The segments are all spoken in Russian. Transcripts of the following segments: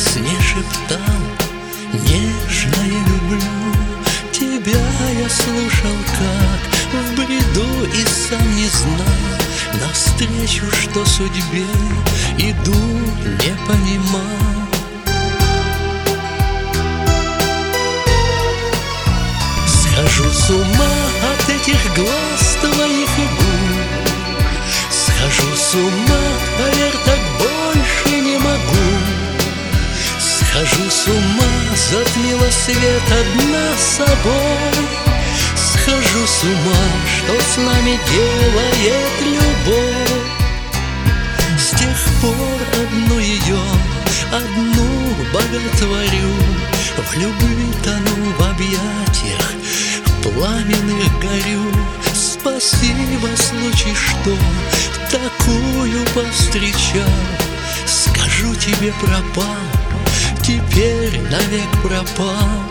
сне шептал: нежное люблю. Тебя я слушал как в бреду и сам не знал. Навстречу, что судьбе иду, не понимал. Схожу с ума от этих глаз твоих и губ. Схожу с ума, поверь, так больше не могу. Схожу с ума, затмила свет одна собой. Схожу с ума, что с нами делает любовь. С тех пор одну ее, одну боготворю. В любви тону, в объятиях пламенных горю. Спасибо, случай, что такую повстречал. Скажу тебе, пропал, теперь навек пропал.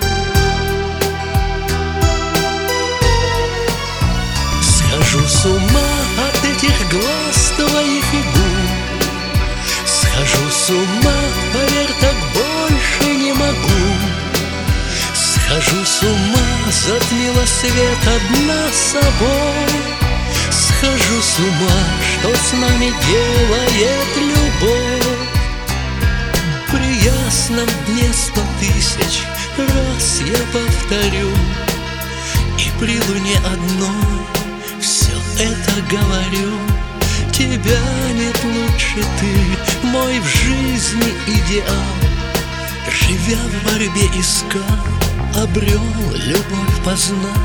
Схожу с ума от этих глаз твоих и губ. Схожу с ума, поверь, так больше не могу. Схожу с ума, затмила свет одна собой. Схожу с ума, что с нами делает любовь. При ясном дне 100 000 раз я повторю, и при луне одной все это говорю. Тебя нет лучше, ты мой в жизни идеал. Живя в борьбе искал, обрел, любовь познал.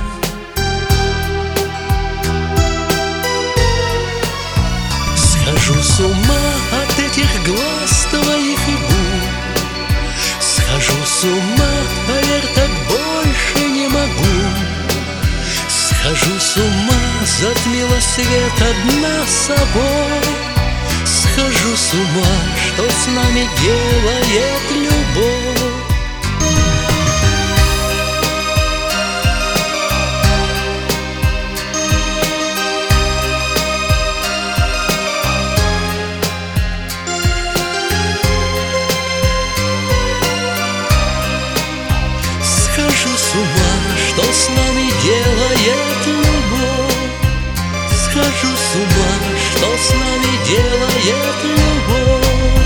Схожу с ума от этих глаз твоих и губ. Схожу с ума, поверь, так больше не могу. Схожу с ума, затмила свет одна собой. Схожу с ума, что с нами делает любовь. Схожу с ума, что с нами делает любовь. Схожу с ума, что с нами делает любовь.